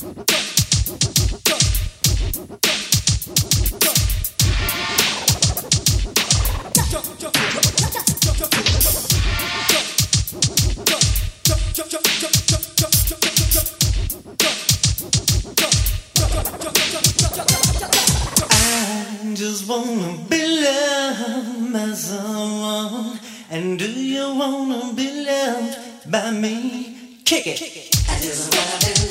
Just wanna be loved by someone. And do you wanna be loved by me? Kick it. I just wanna be